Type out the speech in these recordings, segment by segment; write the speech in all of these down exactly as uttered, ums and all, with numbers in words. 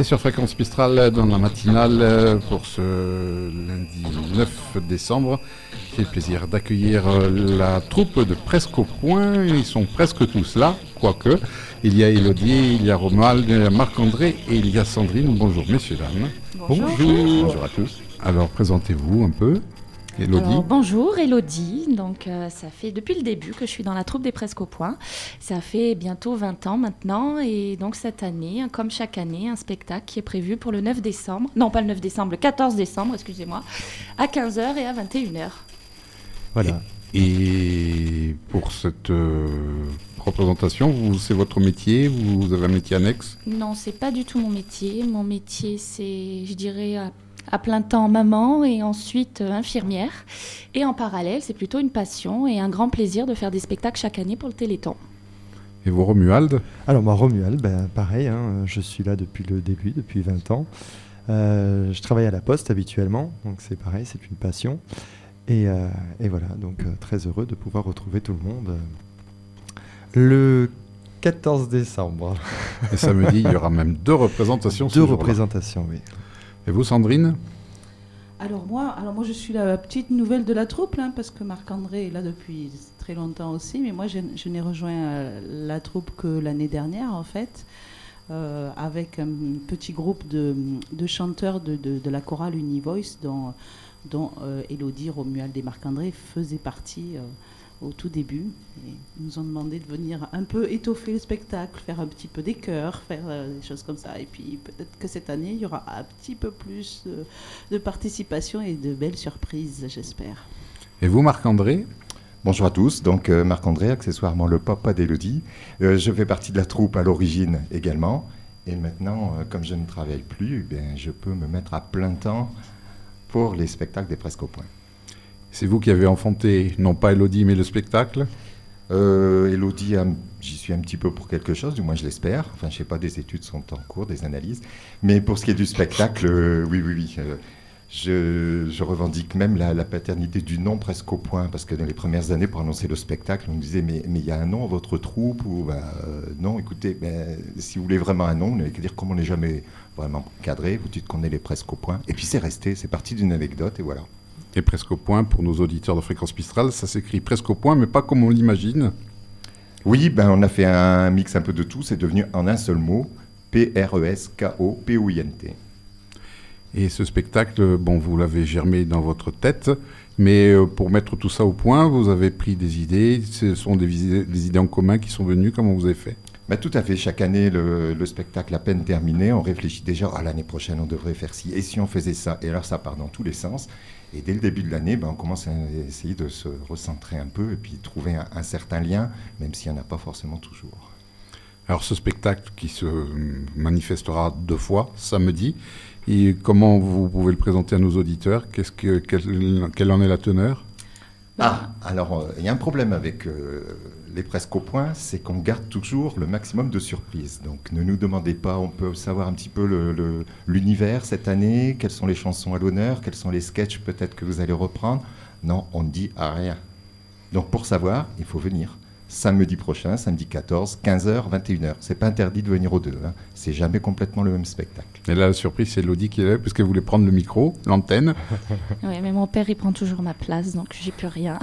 Et sur Fréquence Mistral, dans la matinale, pour ce lundi neuf décembre, j'ai le plaisir d'accueillir la troupe de Presque au Point. Ils sont presque tous là, quoique. Il y a Élodie, il y a Romuald, il y a Marc-André et il y a Sandrine. Bonjour messieurs, dames. Bonjour. Bonjour. Bonjour à tous. Alors, présentez-vous un peu. Élodie. Alors, bonjour Élodie, donc euh, ça fait depuis le début que je suis dans la troupe des Presque au Point. Ça fait bientôt vingt ans maintenant et donc cette année, comme chaque année, un spectacle qui est prévu pour le neuf décembre, non pas le neuf décembre, le quatorze décembre, excusez-moi, à quinze heures et à vingt et une heures. Voilà. Et, et pour cette euh, représentation, vous, c'est votre métier, vous avez un métier annexe ? Non, c'est pas du tout mon métier. Mon métier, c'est, je dirais, à à plein temps maman et ensuite euh, infirmière. Et en parallèle, c'est plutôt une passion et un grand plaisir de faire des spectacles chaque année pour le Téléthon. Et vous, Romuald ? Alors moi, Romuald, ben, pareil, hein, je suis là depuis le début, depuis vingt ans. Euh, je travaille à la Poste habituellement, donc c'est pareil, c'est une passion. Et, euh, et voilà, donc euh, très heureux de pouvoir retrouver tout le monde euh, le quatorze décembre. Et samedi, il y aura même deux représentations. Deux représentations, oui. Et vous, Sandrine ? Alors moi, alors moi, je suis la petite nouvelle de la troupe, hein, parce que Marc-André est là depuis très longtemps aussi, mais moi, je, je n'ai rejoint euh, la troupe que l'année dernière, en fait, euh, avec un petit groupe de, de chanteurs de, de, de la chorale Univoice, dont, dont euh, Élodie, Romuald et Marc-André faisaient partie euh, au tout début. Et ils nous ont demandé de venir un peu étoffer le spectacle, faire un petit peu des chœurs, faire euh, des choses comme ça. Et puis peut-être que cette année, il y aura un petit peu plus euh, de participation et de belles surprises, j'espère. Et vous, Marc-André ? Bonjour à tous, donc euh, Marc-André, accessoirement le papa d'Élodie. Euh, je fais partie de la troupe à l'origine également. Et maintenant, euh, comme je ne travaille plus, eh bien, je peux me mettre à plein temps pour les spectacles des Presque au Point. C'est vous qui avez enfanté, non pas Élodie, mais le spectacle ? euh, Élodie, um, j'y suis un petit peu pour quelque chose, du moins je l'espère. Enfin, je ne sais pas, des études sont en cours, des analyses. Mais pour ce qui est du spectacle, euh, oui, oui, oui. Euh, je, je revendique même la, la paternité du nom Presque au Point, parce que dans les premières années, pour annoncer le spectacle, on me disait, mais il y a un nom à votre troupe ou ben, euh, non, écoutez, ben, si vous voulez vraiment un nom, vous n'avez qu'à dire comme on n'est jamais vraiment cadré, vous dites qu'on est les Presque au Point. Et puis c'est resté, c'est parti d'une anecdote, et voilà. Et Presque au Point, pour nos auditeurs de Fréquence Mistral, ça s'écrit Presque au Point, mais pas comme on l'imagine. Oui, ben on a fait un mix un peu de tout, c'est devenu en un seul mot, P R E S K O P O I N T. Et ce spectacle, bon, vous l'avez germé dans votre tête, mais pour mettre tout ça au point, vous avez pris des idées, ce sont des, vis- des idées en commun qui sont venues, comment vous avez fait ? Ben, tout à fait, chaque année, le, le spectacle à peine terminé, on réfléchit déjà, à l'année prochaine on devrait faire ci, et si on faisait ça, et alors ça part dans tous les sens. Et dès le début de l'année, ben, on commence à essayer de se recentrer un peu et puis trouver un, un certain lien, même s'il n'y en a pas forcément toujours. Alors ce spectacle qui se manifestera deux fois, samedi, et comment vous pouvez le présenter à nos auditeurs ? Qu'est-ce que, quelle, quelle en est la teneur ? Ah, alors il euh, y a un problème avec euh, les Presque au Point, c'est qu'on garde toujours le maximum de surprises. Donc ne nous demandez pas, on peut savoir un petit peu le, le, l'univers cette année, quelles sont les chansons à l'honneur, quels sont les sketchs peut-être que vous allez reprendre. Non, on ne dit rien. Donc pour savoir, il faut venir. Samedi prochain, samedi quatorze, quinze heures, vingt et une heures. C'est pas interdit de venir aux deux, hein. C'est jamais complètement le même spectacle. Et là, la surprise, c'est Élodie qui est là, parce qu'elle voulait prendre le micro, l'antenne. Oui, mais mon père, il prend toujours ma place, donc j'y peux rien.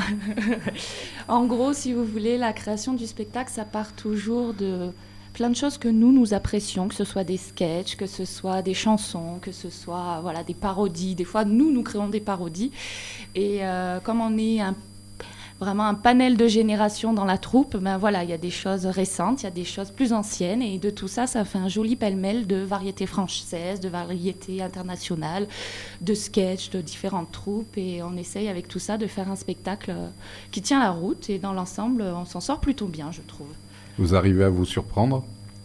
En gros, si vous voulez, la création du spectacle, ça part toujours de plein de choses que nous, nous apprécions, que ce soit des sketchs, que ce soit des chansons, que ce soit voilà, des parodies. Des fois, nous, nous créons des parodies. Et euh, comme on est un vraiment un panel de générations dans la troupe, ben voilà, il y a des choses récentes, il y a des choses plus anciennes, et de tout ça, ça fait un joli pêle-mêle de variétés françaises, de variétés internationales, de sketchs de différentes troupes, et on essaye avec tout ça de faire un spectacle qui tient la route, et dans l'ensemble, on s'en sort plutôt bien, je trouve. Vous arrivez à vous surprendre ?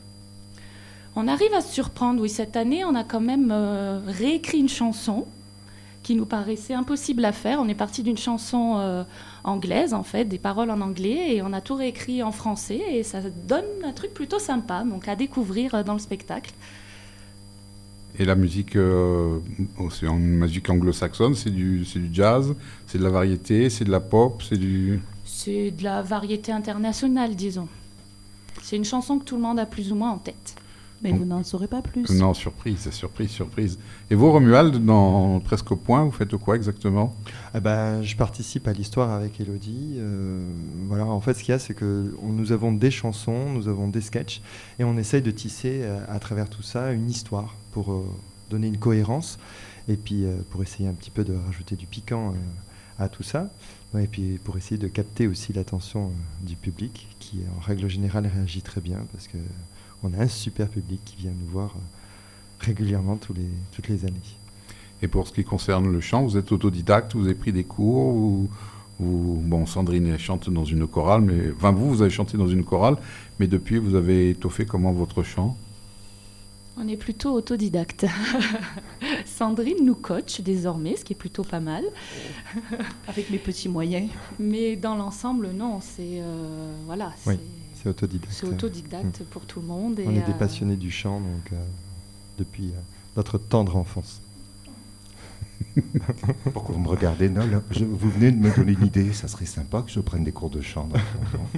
On arrive à se surprendre, oui. Cette année, on a quand même euh, réécrit une chanson qui nous paraissait impossible à faire. On est parti d'une chanson euh, anglaise, en fait, des paroles en anglais, et on a tout réécrit en français, et ça donne un truc plutôt sympa, donc à découvrir dans le spectacle. Et la musique, euh, c'est une musique anglo-saxonne, c'est du, c'est du jazz, c'est de la variété, c'est de la pop, c'est du... C'est de la variété internationale, disons. C'est une chanson que tout le monde a plus ou moins en tête. Mais Donc, vous n'en saurez pas plus. Non, surprise, surprise, surprise. Et vous, Romuald, dans Presque au point, vous faites quoi exactement ? Eh ben, je participe à l'histoire avec Elodie. Euh, voilà, en fait, ce qu'il y a, c'est que on- nous avons des chansons, nous avons des sketchs, et on essaye de tisser euh, à travers tout ça une histoire pour euh, donner une cohérence, et puis euh, pour essayer un petit peu de rajouter du piquant euh, à tout ça, ouais, et puis pour essayer de capter aussi l'attention euh, du public, qui en règle générale réagit très bien, parce que on a un super public qui vient nous voir euh, régulièrement tous les, toutes les années. Et pour ce qui concerne le chant, vous êtes autodidacte, vous avez pris des cours ou, ou- bon, Sandrine elle chante dans une chorale, mais enfin vous, vous avez chanté dans une chorale, mais depuis vous avez étoffé comment votre chant ? On est plutôt autodidacte. Sandrine nous coach désormais, ce qui est plutôt pas mal. Avec mes petits moyens. Mais dans l'ensemble, non, c'est euh, voilà, Oui. c'est C'est autodidacte. c'est autodidacte pour tout le monde. Et, On est des euh, passionnés du chant donc, euh, depuis euh, notre tendre enfance. Pourquoi vous me regardez ? Non, là, je- vous venez de me donner une idée, ça serait sympa que je prenne des cours de chant. dans le fond.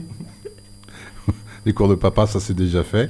Les cours de papa, ça c'est déjà fait.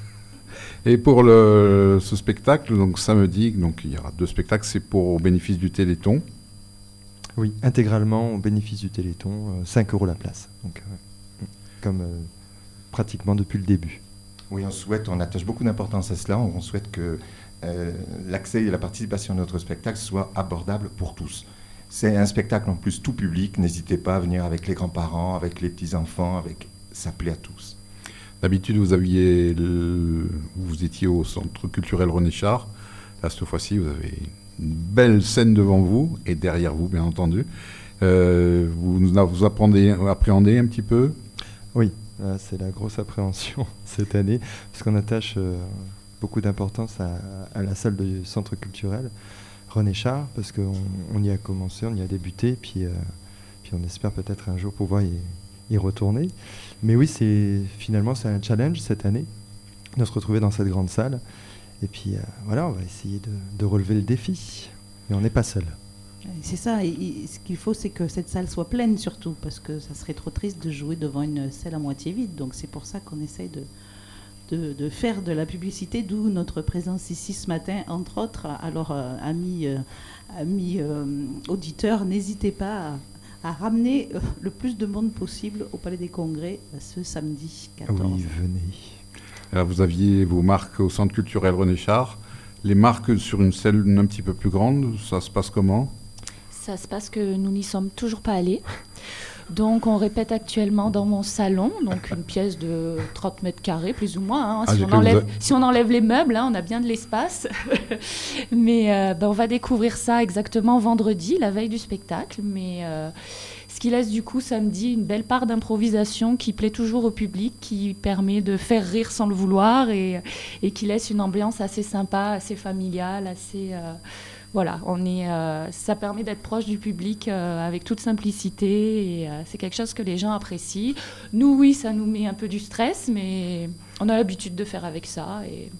Et pour le, ce spectacle, donc samedi, donc il y aura deux spectacles, c'est pour au bénéfice du Téléthon. Oui, intégralement au bénéfice du Téléthon, euh, cinq euros la place. Donc, euh, comme euh, pratiquement depuis le début. Oui, on souhaite, on attache beaucoup d'importance à cela. On souhaite que euh, l'accès et la participation à notre spectacle soient abordables pour tous. C'est un spectacle en plus tout public. N'hésitez pas à venir avec les grands-parents, avec les petits-enfants, avec... ça plaît à tous. D'habitude, vous aviez, le- vous étiez au Centre culturel René Char. Là, cette fois-ci, vous avez une belle scène devant vous et derrière vous, bien entendu. Euh, vous vous apprenez, appréhendez un petit peu. Oui, là, c'est la grosse appréhension cette année, parce qu'on attache euh, beaucoup d'importance à, à la salle du centre culturel René Char, parce qu'on on y a commencé, on y a débuté, puis, euh, puis on espère peut-être un jour pouvoir y, y retourner. Mais oui, c'est finalement c'est un challenge cette année de se retrouver dans cette grande salle. Et puis euh, voilà, on va essayer de, de relever le défi. Mais on n'est pas seul. C'est ça, et, et ce qu'il faut, c'est que cette salle soit pleine surtout, parce que ça serait trop triste de jouer devant une salle à moitié vide. Donc c'est pour ça qu'on essaye de, de, de faire de la publicité, d'où notre présence ici ce matin, entre autres. Alors, euh, amis, euh, amis euh, auditeurs, n'hésitez pas à, à ramener euh, le plus de monde possible au Palais des Congrès euh, ce samedi quatorze. Oui, venez. Là, vous aviez vos marques au Centre culturel René Char. Les marques sur une scène un petit peu plus grande, ça se passe comment ? Ça se passe que nous n'y sommes toujours pas allés. Donc on répète actuellement dans mon salon, donc une pièce de trente mètres carrés plus ou moins. Hein. Ah, Si, j'ai on cru que enlève, vous a- si on enlève les meubles, hein, on a bien de l'espace. Mais euh, ben, on va découvrir ça exactement vendredi, la veille du spectacle. Mais euh, ce qui laisse du coup samedi une belle part d'improvisation qui plaît toujours au public, qui permet de faire rire sans le vouloir et, et qui laisse une ambiance assez sympa, assez familiale, assez... euh, Voilà, on est, euh, ça permet d'être proche du public euh, avec toute simplicité et euh, c'est quelque chose que les gens apprécient. Nous, oui, ça nous met un peu du stress, mais on a l'habitude de faire avec ça et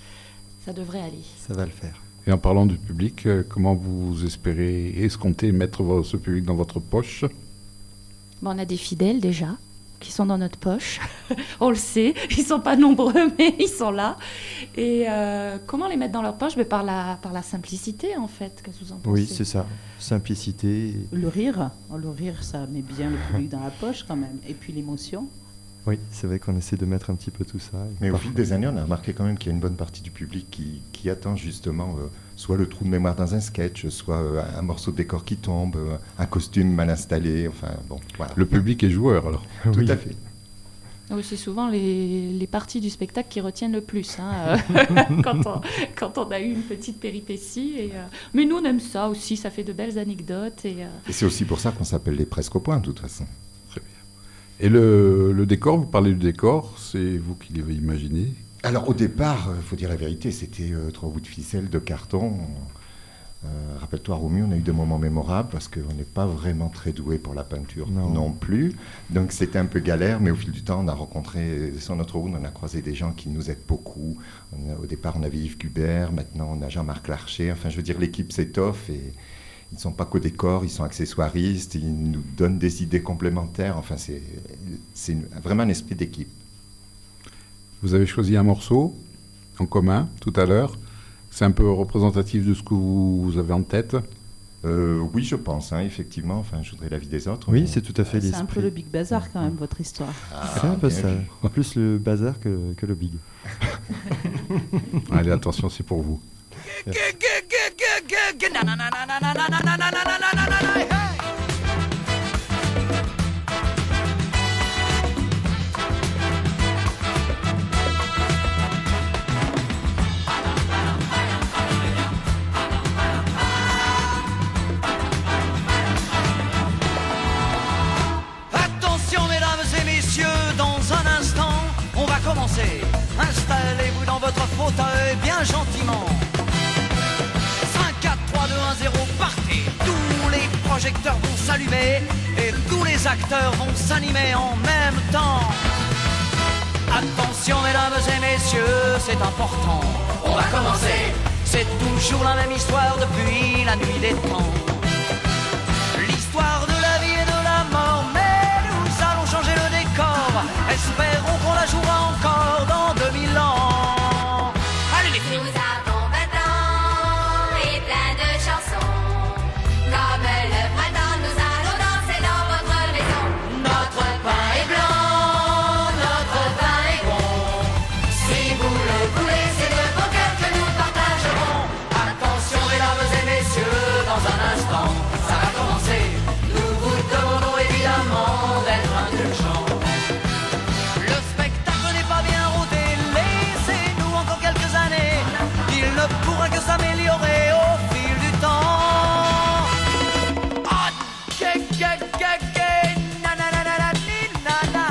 ça devrait aller. Ça va le faire. Et en parlant du public, euh, comment vous espérez, escomptez mettre vo- ce public dans votre poche ? Bon, on a des fidèles déjà qui sont dans notre poche. On le sait, ils sont pas nombreux, mais ils sont là. Et euh, comment les mettre dans leur poche ? Ben, par la, par la simplicité, en fait. Qu'est-ce que vous en pensez ? Oui, c'est ça. Simplicité. et- Le rire, le rire, ça met bien le public dans la poche quand même. Et puis l'émotion. Oui, c'est vrai qu'on essaie de mettre un petit peu tout ça. Et Mais au parfois- fil des années, on a remarqué quand même qu'il y a une bonne partie du public qui, qui attend justement euh, soit le trou de mémoire dans un sketch, soit euh, un morceau de décor qui tombe, euh, un costume mal installé, enfin bon, voilà. Le public est joueur, alors. Tout Oui. à fait. Oui, c'est souvent les, les parties du spectacle qui retiennent le plus, hein, euh, quand, on, quand on a eu une petite péripétie. Et, euh, mais nous, on aime ça aussi, ça fait de belles anecdotes. Et, euh, Et c'est aussi pour ça qu'on s'appelle les Presque au point, de toute façon. Très bien. Et le, le décor, vous parlez du décor, c'est vous qui l'avez imaginé ? Alors au départ, il faut dire la vérité, c'était euh, trois bouts de ficelle, de carton. Euh, Rappelle-toi, Romu, on a eu des moments mémorables parce qu'on n'est pas vraiment très doué pour la peinture Non. non, plus. Donc c'était un peu galère, mais au fil du temps, on a rencontré, sur notre route, on a croisé des gens qui nous aident beaucoup. On a- au départ, on avait Yves Gubert, maintenant on a Jean-Marc Larcher. Enfin, je veux dire, l'équipe s'étoffe et ils ne sont pas qu'au décor, ils sont accessoiristes, ils nous donnent des idées complémentaires. Enfin, c'est c'est une- vraiment un esprit d'équipe. Vous avez choisi un morceau ? en commun tout à l'heure. C'est un peu représentatif de ce que vous, vous avez en tête. Euh, oui, je pense, hein, effectivement. Enfin, je voudrais l'avis des autres. Oui, mais... c'est tout à fait C'est l'esprit. un peu le Big Bazar quand même, votre histoire. Ah, C'est un peu bien ça. vu. Plus le bazar que, que le big. Allez, attention, c'est pour vous. Installez-vous dans votre fauteuil bien gentiment. cinq, quatre, trois, deux, un, zéro, partez. Tous les projecteurs vont s'allumer et tous les acteurs vont s'animer en même temps. Attention mesdames et messieurs, c'est important. On va commencer. C'est toujours la même histoire depuis la nuit des temps. L'histoire de la vie et de la mort, mais nous allons changer le décor. Espérons qu'on la jouera encore dans deux mille ans. Allez les filles. Nous avons vingt ans et plein de chansons. Comme le printemps, nous allons danser dans votre maison. Notre pain est blanc, notre pain est bon. Si vous le voulez, c'est de beau cœur que nous partagerons. Attention mesdames et messieurs, dans un instant, ça va commencer. Nous vous demandons évidemment d'être indulgents. Le spectacle n'est pas bien rodé, laissez-nous encore quelques années. Il ne pourra que s'améliorer au fil du temps. Ah, que, que, que, que, na, na, na, na, na, ni, na, na.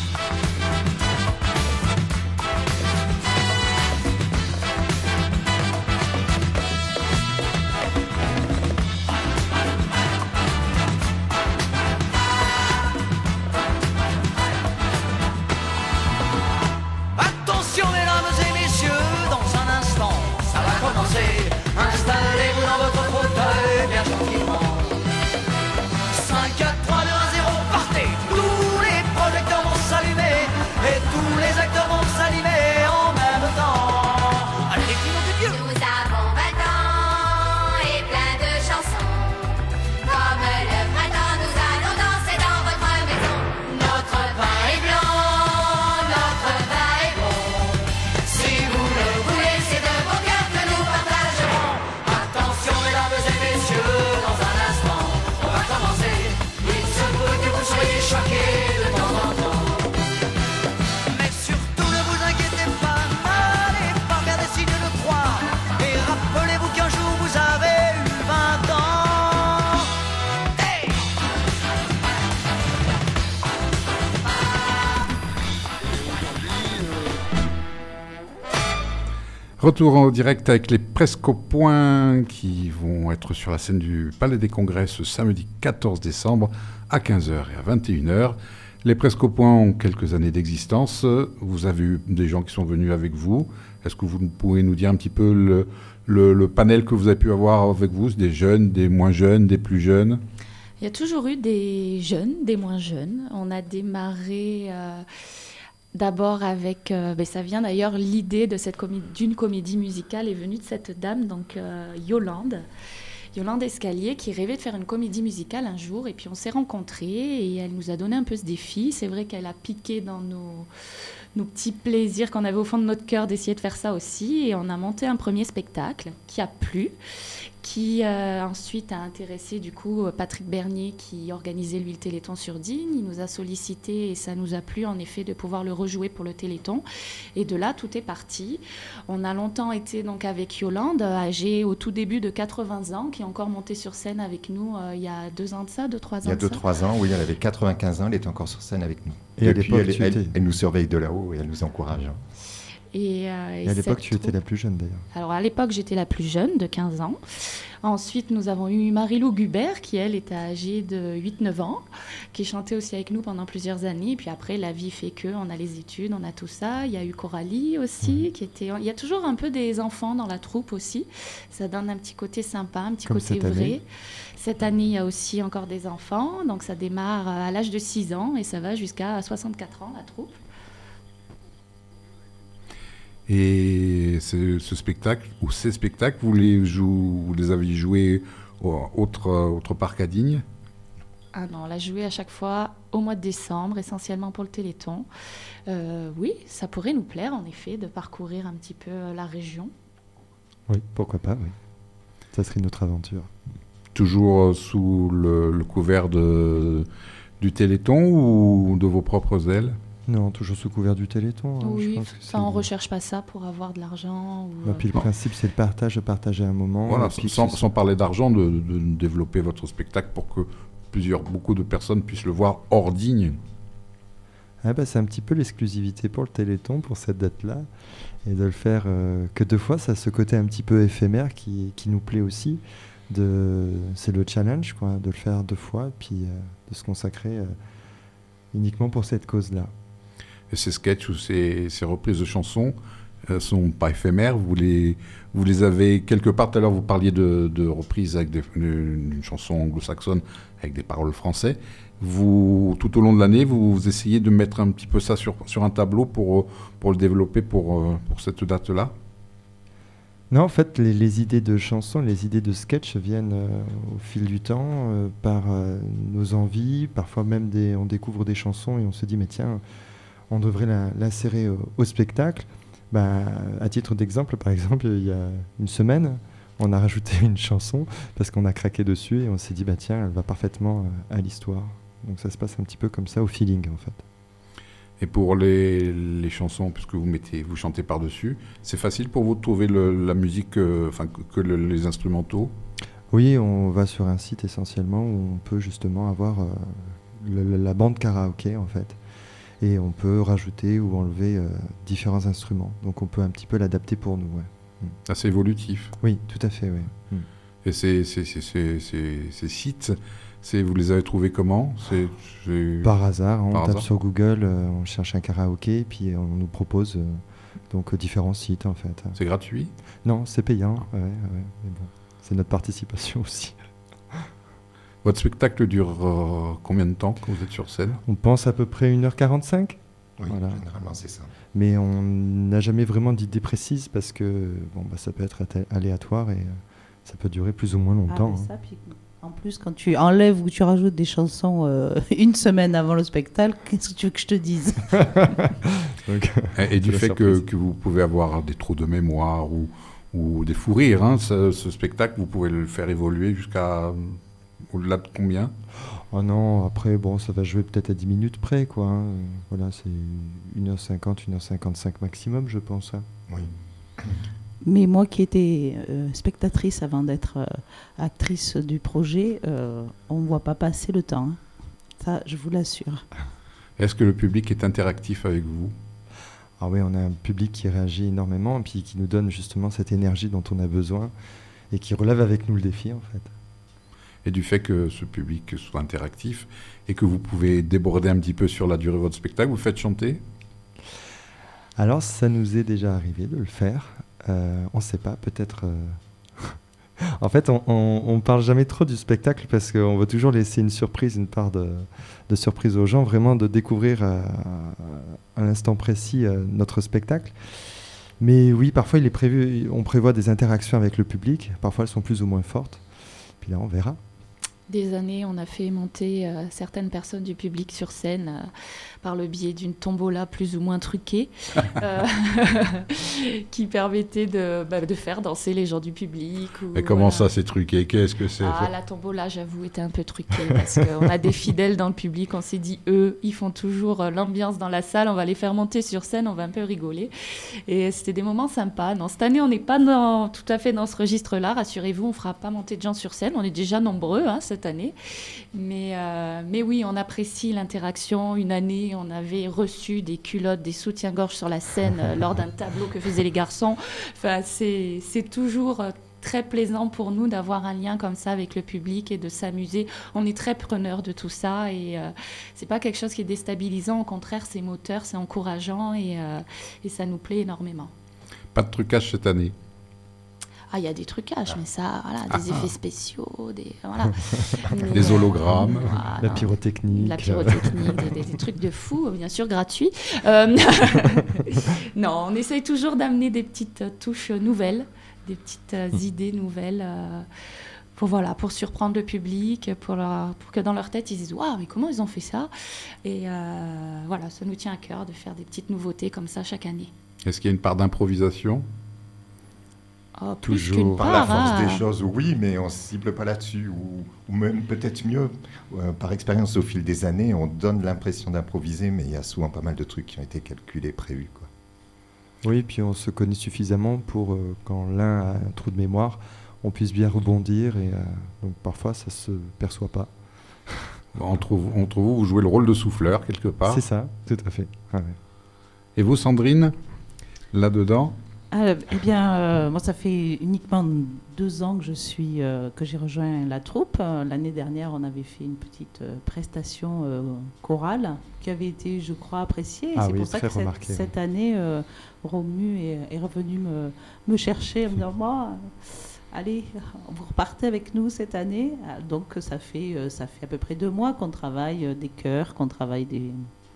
Attention mesdames et messieurs, dans un instant, ça va commencer. Installez-vous dans votre fauteuil bien gentiment. cinq, quatre, trois, deux, un, zéro, partez. Tous les projecteurs vont s'allumer et tous les acteurs vont s'animer en même temps. Allez les filles, nom de Dieu. Nous avons vingt ans et plein de chansons. Comme le printemps, nous allons danser dans votre maison. Notre pain est blanc, notre pain est bon. Si vous le voulez, c'est de beau cœur que nous partagerons. Attention mesdames et messieurs, dans un instant, on va commencer. Il se peut que vous soyez choqués de temps en temps. Mais surtout ne vous inquiétez pas, n'allez pas faire des signes de croix. Et rappelez-vous qu'un jour vous avez eu vingt ans. Hey! Retour en direct avec les Presque au Point qui vont être sur la scène du Palais des Congrès ce samedi quatorze décembre à quinze heures et à vingt et une heures. Les Presque au Point ont quelques années d'existence. Vous avez eu des gens qui sont venus avec vous. Est-ce que vous pouvez nous dire un petit peu le, le, le panel que vous avez pu avoir avec vous, des jeunes, des moins jeunes, des plus jeunes? Il y a toujours eu des jeunes, des moins jeunes. On a démarré euh, d'abord avec... euh, ben ça vient d'ailleurs, l'idée de cette comé- d'une comédie musicale est venue de cette dame, donc euh, Yolande. Yolande Escalier, qui rêvait de faire une comédie musicale un jour. Et puis on s'est rencontrés et elle nous a donné un peu ce défi. C'est vrai qu'elle a piqué dans nos, nos petits plaisirs qu'on avait au fond de notre cœur d'essayer de faire ça aussi. Et on a monté un premier spectacle qui a plu, qui euh, ensuite a intéressé du coup Patrick Bernier qui organisait lui le Téléthon sur Digne. Il nous a sollicité et ça nous a plu en effet de pouvoir le rejouer pour le Téléthon. Et de là, tout est parti. On a longtemps été donc avec Yolande, âgée au tout début de quatre-vingts ans, qui est encore montée sur scène avec nous euh, il y a deux ans de ça, deux, trois ans Il y a de deux ça. trois ans, oui, elle avait quatre-vingt-quinze ans, elle était encore sur scène avec nous. Et à Depuis, l'époque, elle, tu elle- étais- elle nous surveille de là-haut et elle nous encourage. hein. Et, euh, Et à l'époque, cette tu étais troupe- la plus jeune d'ailleurs. Alors à l'époque, j'étais la plus jeune, de quinze ans. Ensuite, nous avons eu Marie-Lou Gubert, qui elle était âgée de huit neuf ans, qui chantait aussi avec nous pendant plusieurs années. Et puis après, la vie fait que, on a les études, on a tout ça. Il y a eu Coralie aussi, qui était... Il y a toujours un peu des enfants dans la troupe aussi. Ça donne un petit côté sympa, un petit Comme côté cette année. vrai. Cette année, il y a aussi encore des enfants. Donc ça démarre à l'âge de six ans et ça va jusqu'à soixante-quatre ans, la troupe. Et ce, ce spectacle, ou ces spectacles, vous les, jou- vous les avez joués au- autre, autre part qu'à Digne? Ah non, on l'a joué à chaque fois au mois de décembre, essentiellement pour le Téléthon. Euh, oui, ça pourrait nous plaire, en effet, de parcourir un petit peu euh, la région. Oui, pourquoi pas, oui. Ça serait notre aventure. Toujours euh, sous le, le couvert de, du Téléthon ou de vos propres ailes? Non, toujours sous couvert du Téléthon. hein, je Oui, pense que ça, on c'est- recherche pas ça pour avoir de l'argent. Ou, Bah, puis le euh, principe, c'est le partage, de partager un moment. Voilà, et puis sans, que ce- sans parler d'argent, de, de développer votre spectacle pour que plusieurs, beaucoup de personnes puissent le voir hors Digne. Ah bah, c'est un petit peu l'exclusivité pour le Téléthon, pour cette date-là. Et de le faire euh, que deux fois, ça a ce côté un petit peu éphémère qui, qui nous plaît aussi. De, c'est le challenge, quoi, de le faire deux fois, puis euh, de se consacrer euh, uniquement pour cette cause-là. Et ces sketchs ou ces, ces reprises de chansons ne sont pas éphémères. Vous les, vous les avez quelque part. Tout à l'heure, vous parliez de, de reprises avec des, d'une chanson anglo-saxonne avec des paroles français. Vous, tout au long de l'année, vous, vous essayez de mettre un petit peu ça sur, sur un tableau pour, pour le développer pour, euh, pour cette date-là. Non, en fait, les, les idées de chansons, les idées de sketch viennent euh, au fil du temps, euh, par euh, nos envies. Parfois même, des, on découvre des chansons et on se dit, mais tiens, on devrait la- l'insérer au, au spectacle. Bah, à titre d'exemple, par exemple, il y a une semaine, on a rajouté une chanson parce qu'on a craqué dessus et on s'est dit, bah tiens, elle va parfaitement euh, à l'histoire. Donc ça se passe un petit peu comme ça, au feeling, en fait. Et pour les, les chansons, puisque vous mettez, vous chantez par-dessus, c'est facile pour vous de trouver le- la musique, euh, enfin que, que le- les instrumentaux. Oui, on va sur un site essentiellement où on peut justement avoir euh, le- le- la bande karaoké, en fait. Et on peut rajouter ou enlever euh, différents instruments. Donc on peut un petit peu l'adapter pour nous. Ouais. Assez évolutif. Oui, tout à fait, oui. Mm. Et ces, ces, ces, ces, ces- ces sites, c'est, vous les avez trouvés comment? c'est, c'est- Par hasard, hein, on Par tape hasard. sur Google, euh, on cherche un karaoké, et puis on nous propose euh, donc euh, différents sites, en fait. c'est gratuit? Non, c'est payant, ouais, ouais, mais bon, c'est notre participation aussi. Votre spectacle dure euh, combien de temps quand vous êtes sur scène? On pense à peu près une heure quarante-cinq, Oui, Voilà. généralement, c'est ça. mais on n'a jamais vraiment d'idée précise parce que bon, bah, ça peut être até- aléatoire et euh, ça peut durer plus ou moins Ah, longtemps. mais hein. ça, puis, en plus, quand tu enlèves ou tu rajoutes des chansons euh, une semaine avant le spectacle, qu'est-ce que tu veux que je te dise? Donc, Et, et du la fait que, surprise. que vous pouvez avoir des trous de mémoire ou, ou des fous rires, hein, ce, ce spectacle, vous pouvez le faire évoluer jusqu'à euh, au-delà de combien? oh non, après, bon, ça va jouer peut-être à dix minutes près, quoi. hein. Euh, Voilà, c'est une heure cinquante, une heure cinquante-cinq maximum, je pense. hein. Oui. Mais moi qui étais euh, spectatrice avant d'être euh, actrice du projet, euh, on ne voit pas passer le temps. hein. Ça, je vous l'assure. Est-ce que le public est interactif avec vous? Ah oui, on a un public qui réagit énormément et puis qui nous donne justement cette énergie dont on a besoin et qui relève avec nous le défi, en fait. Et du fait que ce public soit interactif et que vous pouvez déborder un petit peu sur la durée de votre spectacle, vous le faites chanter? Alors, ça nous est déjà arrivé de le faire. Euh, on ne sait pas, peut-être. euh, en fait, on ne parle jamais trop du spectacle parce qu'on veut toujours laisser une surprise, une part de, de surprise aux gens, vraiment de découvrir euh, à l'instant précis euh, notre spectacle. Mais oui, parfois, il est prévu, on prévoit des interactions avec le public. Parfois, elles sont plus ou moins fortes. Puis là, on verra. Des années, on a fait monter euh, certaines personnes du public sur scène euh, par le biais d'une tombola plus ou moins truquée euh, qui permettait de, bah, de faire danser les gens du public. Ou, Et comment voilà. ça, c'est truqué? Qu'est-ce que c'est? Ah, la tombola, j'avoue, était un peu truquée parce qu'on a des fidèles dans le public. On s'est dit, eux, ils font toujours euh, l'ambiance dans la salle. On va les faire monter sur scène, on va un peu rigoler. Et c'était des moments sympas. Non, cette année, on n'est pas dans, tout à fait dans ce registre-là. Rassurez-vous, on ne fera pas monter de gens sur scène. On est déjà nombreux hein, cette année. Mais, euh, mais oui, on apprécie l'interaction. Une année, on avait reçu des culottes, des soutiens-gorge sur la scène euh, lors d'un tableau que faisaient les garçons. Enfin, c'est, c'est toujours... euh, très plaisant pour nous d'avoir un lien comme ça avec le public et de s'amuser. On est très preneurs de tout ça et euh, c'est pas quelque chose qui est déstabilisant. Au contraire, c'est moteur, c'est encourageant et, euh, et ça nous plaît énormément. Pas de trucage cette année? Ah, il y a des trucages, mais ça, voilà, des Ah. effets spéciaux, des, voilà. Mais, Des hologrammes. voilà, La non. pyrotechnique. La pyrotechnique, des, des- des trucs de fou, bien sûr, gratuits. Euh, non, on essaye toujours d'amener des petites euh, touches nouvelles, des petites euh, idées nouvelles, euh, pour, voilà, pour surprendre le public, pour, leur- pour que dans leur tête, ils se disent « Waouh, mais comment ils ont fait ça ?» Et euh, voilà, ça nous tient à cœur de faire des petites nouveautés comme ça chaque année. Est-ce qu'il y a une part d'improvisation? Oh, plus Toujours. qu'une Par la part, force hein. des choses, oui, mais on ne cible pas là-dessus. Ou, ou même peut-être mieux, euh, par expérience au fil des années, on donne l'impression d'improviser, mais il y a souvent pas mal de trucs qui ont été calculés, prévus, quoi. Oui, puis on se connaît suffisamment pour, euh, quand l'un a un trou de mémoire, on puisse bien rebondir. Et euh, donc parfois, ça se perçoit pas. Entre vous, entre vous, vous jouez le rôle de souffleur quelque part. C'est ça, tout à fait. Ah ouais. Et vous, Sandrine, là-dedans? Ah, eh bien, euh, moi, ça fait uniquement deux ans que je suis, euh, que j'ai rejoint la troupe. Euh, L'année dernière, on avait fait une petite euh, prestation euh, chorale qui avait été, je crois, appréciée. Et Ah c'est oui, pour ça très que cette, remarquée, oui. cette année, euh, Romu est, est revenu me, me chercher en me disant, moi, euh, allez, vous repartez avec nous cette année. Ah, donc, ça fait, euh, ça fait à peu près deux mois qu'on travaille euh, des chœurs, qu'on travaille des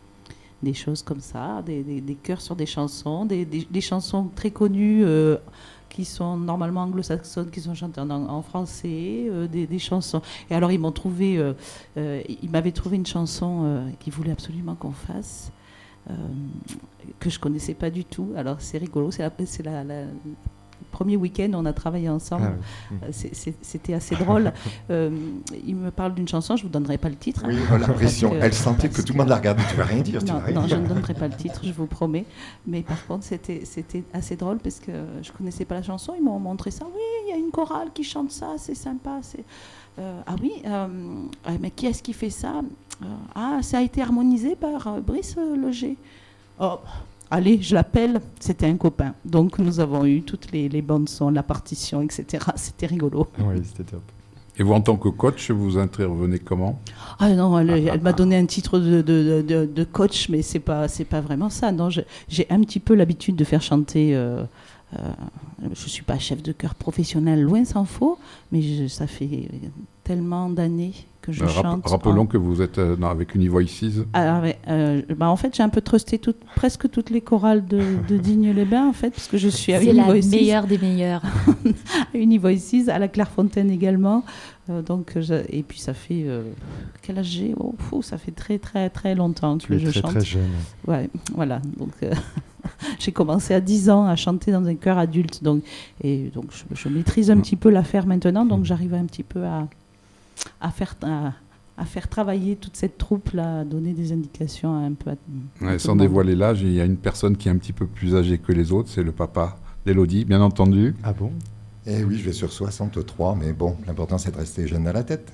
des choses comme ça, des, des, des chœurs sur des chansons, des, des, des chansons très connues euh, qui sont normalement anglo-saxonnes, qui sont chantées en, en français, euh, des, des chansons. Et alors ils m'ont trouvé, euh, euh, ils m'avaient trouvé une chanson euh, qu'ils voulaient absolument qu'on fasse, euh, que je connaissais pas du tout. Alors c'est rigolo, c'est la, c'est la, la le premier week-end on a travaillé ensemble. Ah oui. Euh, c'est- c'est- C'était assez drôle. Euh, il me parle d'une chanson, je vous donnerai pas le titre. Oui, oh, la pression. Parce que- Elle sentait que parce tout le monde la regardait. Tu vas rien dire, tu Non, vas rien non, je dire. ne donnerai pas le titre, je vous promets. Mais par contre, c'était c'était assez drôle parce que je connaissais pas la chanson. Ils m'ont montré ça. Oui, il y a une chorale qui chante ça, c'est sympa. C'est euh, ah oui, euh, ouais, mais qui est-ce qui fait ça? Euh, Ah, ça a été harmonisé par euh, Brice euh, Leger. Oh, allez, je l'appelle. C'était un copain. Donc nous avons eu toutes les, les bandes son, la partition, et cetera. C'était rigolo. Oui, c'était top. Et vous, en tant que coach, vous intervenez comment? Ah non, elle, elle m'a donné un titre de, de, de, de coach, mais c'est pas c'est pas vraiment ça. Non, je- j'ai un petit peu l'habitude de faire chanter. Euh, euh, je suis pas chef de chœur professionnel, loin s'en faut, mais je- ça fait tellement d'années que je Euh, rap- chante. Rappelons en- que vous êtes euh, dans- avec Univoices. Ah, ouais, euh, bah, en fait, j'ai un peu trusté toutes- presque toutes les chorales de, de Digne-les-Bains, en fait, parce que je suis à C'est la Univoices. meilleure des meilleures. à Univoices, à la Clairefontaine également. Euh, donc, je- et puis ça fait euh, quel âge j'ai? Oh, fou, ça fait très très très longtemps que Tu es je très chante. très jeune. Ouais, voilà. Donc, euh, j'ai commencé à dix ans à chanter dans un chœur adulte, donc et donc je, je maîtrise un petit peu l'affaire maintenant, donc j'arrive un petit peu à à faire à, à faire travailler toute cette troupe là, à donner des indications à un peu. À, à Ouais, tout sans le monde. dévoiler l'âge, il y a une personne qui est un petit peu plus âgée que les autres, c'est le papa d'Élodie, bien entendu. Ah bon? Eh oui, je vais sur soixante-trois, mais bon, l'important c'est de rester jeune à la tête.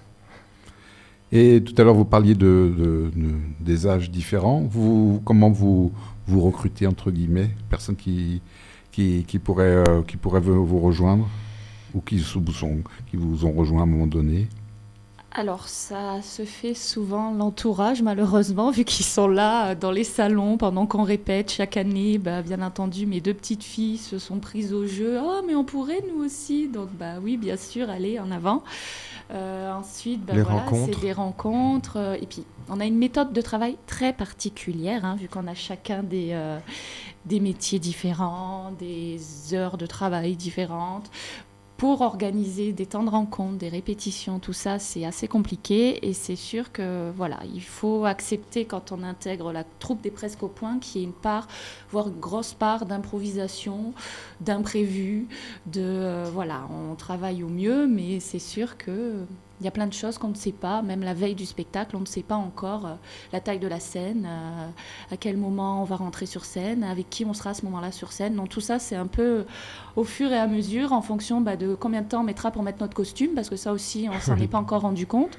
Et tout à l'heure, vous parliez de, de- de- des âges différents. Vous, comment vous, vous recrutez, entre guillemets, personnes qui, qui, qui, pourraient, euh, qui pourraient vous vous rejoindre ou qui, vous sont, qui vous ont rejoint à un moment donné? Alors, ça se fait souvent l'entourage, malheureusement, vu qu'ils sont là euh, dans les salons pendant qu'on répète chaque année. Bah, bien entendu, mes deux petites filles se sont prises au jeu. Oh, mais on pourrait nous aussi. Donc, bah oui, bien sûr, allez, en avant. Euh, ensuite, bah, Les voilà, rencontres. c'est des rencontres. euh, et puis, on a une méthode de travail très particulière, hein, vu qu'on a chacun des, euh, des métiers différents, des heures de travail différentes. Pour organiser des temps de rencontre, des répétitions, tout ça, c'est assez compliqué. Et c'est sûr que voilà, il faut accepter quand on intègre la troupe des Presque au Point qu'il y ait une part, voire une grosse part d'improvisation, d'imprévu, de euh, voilà, on travaille au mieux, mais c'est sûr que euh, il y a plein de choses qu'on ne sait pas, même la veille du spectacle, on ne sait pas encore euh, la taille de la scène, euh, à quel moment on va rentrer sur scène, avec qui on sera à ce moment-là sur scène. Donc tout ça, c'est un peu au fur et à mesure, en fonction bah, de combien de temps on mettra pour mettre notre costume, parce que ça aussi, on s'en est pas encore rendu compte.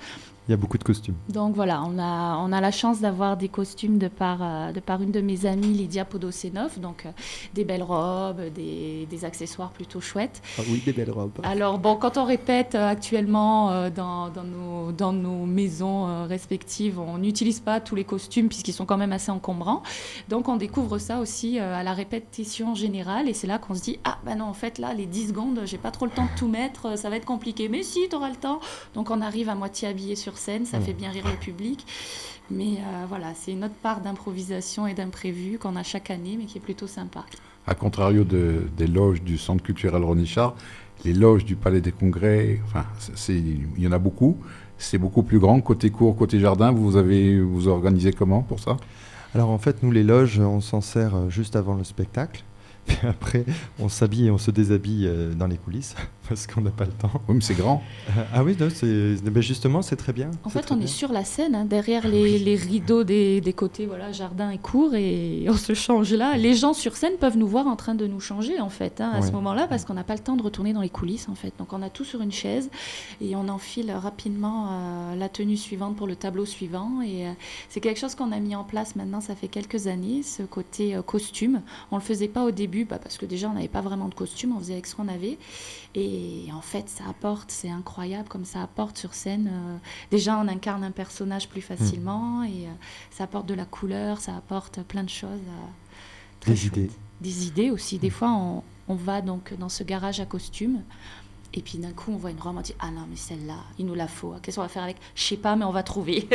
Il y a beaucoup de costumes. Donc voilà, on a, on a la chance d'avoir des costumes de par, euh, de par une de mes amies, Lydia Podosenov, donc euh, des belles robes, des, des accessoires plutôt chouettes. Ah oui, des belles robes. Alors bon, quand on répète euh, actuellement euh, dans, dans, nos, dans nos maisons euh, respectives, on n'utilise pas tous les costumes puisqu'ils sont quand même assez encombrants. Donc on découvre ça aussi euh, à la répétition générale et c'est là qu'on se dit « Ah ben non, en fait là, les dix secondes, j'ai pas trop le temps de tout mettre, ça va être compliqué. » Mais si, tu auras le temps. Donc on arrive à moitié habillé sur scène, ça fait bien rire le public. Mais euh, voilà, c'est une autre part d'improvisation et d'imprévu qu'on a chaque année, mais qui est plutôt sympa. À contrario de, des loges du Centre culturel Ronichard, les loges du Palais des Congrès, enfin, c'est, c'est, il y en a beaucoup. C'est beaucoup plus grand. Côté cour, côté jardin, vous avez vous organisez comment pour ça ? Alors en fait, nous, les loges, on s'en sert juste avant le spectacle. Puis après, on s'habille et on se déshabille euh, dans les coulisses parce qu'on n'a pas le temps. Oui, mais c'est grand. Euh, ah oui, non, c'est, ben justement, c'est très bien. En c'est fait, très on bien. est sur la scène, hein, derrière les, les rideaux des, des côtés, voilà, jardin et cour, et on se change là. Les gens sur scène peuvent nous voir en train de nous changer, en fait, hein, à Ouais. ce moment-là, parce qu'on n'a pas le temps de retourner dans les coulisses, en fait. Donc, on a tout sur une chaise et on enfile rapidement euh, la tenue suivante pour le tableau suivant. Et euh, c'est quelque chose qu'on a mis en place maintenant, ça fait quelques années, ce côté euh, costume. On le faisait pas au début, bah, parce que déjà, on n'avait pas vraiment de costume, on faisait avec ce qu'on avait. Et en fait, ça apporte, c'est incroyable comme ça apporte sur scène. Euh, déjà, on incarne un personnage plus facilement et euh, ça apporte de la couleur, ça apporte plein de choses. euh, très Des chouettes. idées. Des idées aussi. Des fois, on, on va donc dans ce garage à costumes et puis d'un coup, on voit une robe, on dit « Ah non, mais celle-là, il nous la faut. Qu'est-ce qu'on va faire avec ?» Je sais pas, mais on va trouver.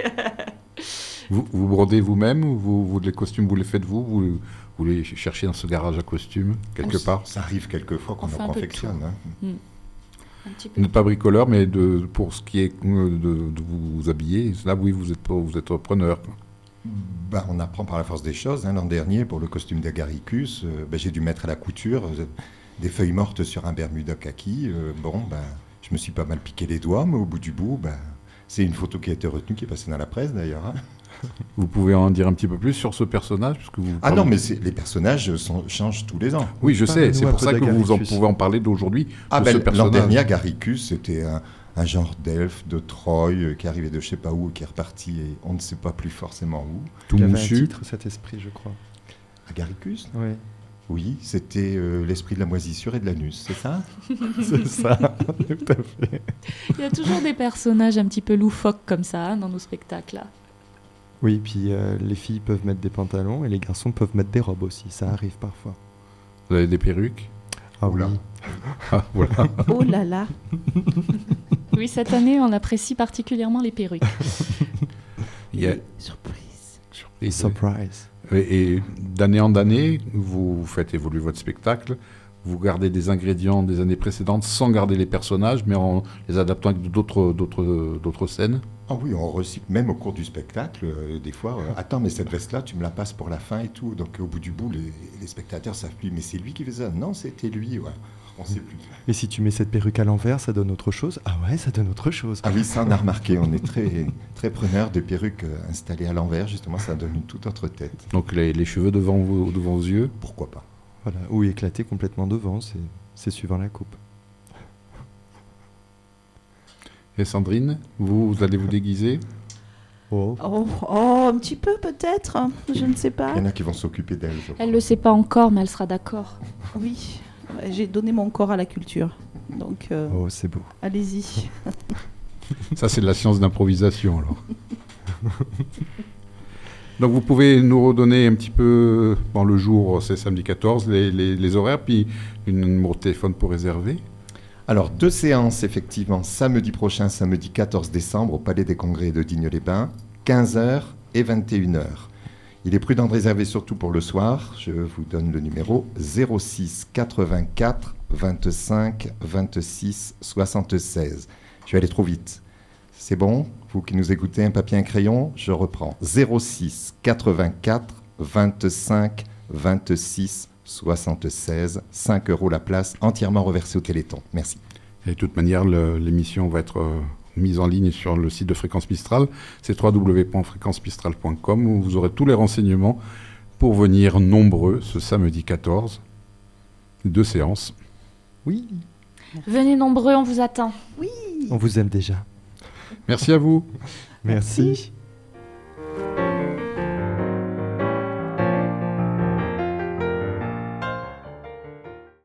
Vous, vous brodez vous-même ou vous, vous, les costumes, vous les faites vous, vous Vous les cherchez dans ce garage à costumes, quelque On part? Ça arrive quelquefois qu'on On fait en un peu de confectionne. tout. hein. Un petit Vous peu. n'êtes pas bricoleur, mais de, pour ce qui est euh, de, de vous habiller, là, oui, vous êtes, vous êtes preneur. quoi. Ben, on apprend par la force des choses. hein. L'an dernier, pour le costume d'Agaricus, euh, ben, j'ai dû mettre à la couture euh, des feuilles mortes sur un bermuda kaki. Euh, bon, ben, je me suis pas mal piqué les doigts, mais au bout du bout, ben, c'est une photo qui a été retenue, qui est passée dans la presse d'ailleurs. hein. Vous pouvez en dire un petit peu plus sur ce personnage parce que vous Ah parlez- non, mais c'est- les personnages sont- changent tous les ans. Oui, je sais, Parlez-nous c'est un pour peu ça que vous en d'Agaricus. pouvez en parler d'aujourd'hui. Ah de ben, ce l'an personnage. dernier, Agaricus, c'était un, un genre d'elfe de Troie euh, qui arrivait de je sais pas où, qui est reparti et on ne sait pas plus forcément où. Tout Il y avait un moussu. titre, cet esprit, je crois. Agaricus Oui, Oui, c'était euh, l'esprit de la moisissure et de l'anus, c'est ça? c'est ça, tout à fait. Il y a toujours des personnages un petit peu loufoques comme ça hein, dans nos spectacles. Là. Oui, puis euh, les filles peuvent mettre des pantalons et les garçons peuvent mettre des robes aussi, ça arrive parfois. Vous avez des perruques? Ah Oula. oui. Ah, voilà. Oh là là. Oui, cette année, on apprécie particulièrement les perruques. Il y a- Surprise. et, Surprise. et- et d'année en année, vous faites évoluer votre spectacle. Vous gardez des ingrédients des années précédentes sans garder les personnages, mais en les adaptant avec d'autres, d'autres, d'autres scènes. Ah oui, on recycle même au cours du spectacle, euh, des fois, euh, attends, mais cette veste-là, tu me la passes pour la fin et tout. Donc au bout du bout, les, les spectateurs savent plus, mais c'est lui qui fait ça. Non, c'était lui, ouais. On sait plus. Et si tu mets cette perruque à l'envers, ça donne autre chose? Ah ouais, ça donne autre chose. Ah oui, ça on a remarqué, on est très, très preneur de perruques euh, installées à l'envers, justement, ça donne une toute autre tête. Donc les, les cheveux devant vos, devant vos yeux. Pourquoi pas? Voilà, ou éclater complètement devant, c'est, c'est suivant la coupe. Et Sandrine, vous, vous allez vous déguiser? Oh. Oh, oh, un petit peu peut-être. Je ne sais pas. Il y en a qui vont s'occuper d'elle. je crois. Elle ne le sait pas encore, mais elle sera d'accord. Oui. J'ai donné mon corps à la culture. Donc, euh, Oh, c'est beau. allez-y. Ça, c'est de la science d'improvisation, alors. Donc, vous pouvez nous redonner un petit peu, bon, le jour, c'est samedi quatorze, les, les- les horaires, puis une numéro de téléphone pour réserver. Alors, deux séances, effectivement, samedi prochain, samedi quatorze décembre, au Palais des Congrès de Digne-les-Bains, quinze heures et vingt et une heures. Il est prudent de réserver surtout pour le soir. Je vous donne le numéro zéro six quatre-vingt-quatre vingt-cinq vingt-six soixante-seize. Je vais aller trop vite. C'est bon? Vous qui nous écoutez, un papier, un crayon, je reprends. zéro six quatre-vingt-quatre vingt-cinq vingt-six soixante-seize, cinq euros la place, entièrement reversée au Téléthon. Merci. Et de toute manière, le- l'émission va être euh, mise en ligne sur le site de Fréquence Mistral. C'est w w w point fréquence mistral point com où vous aurez tous les renseignements pour venir nombreux ce samedi quatorze. Deux séances. Oui, Venez nombreux, on vous attend. on vous aime déjà. Merci à vous. Merci.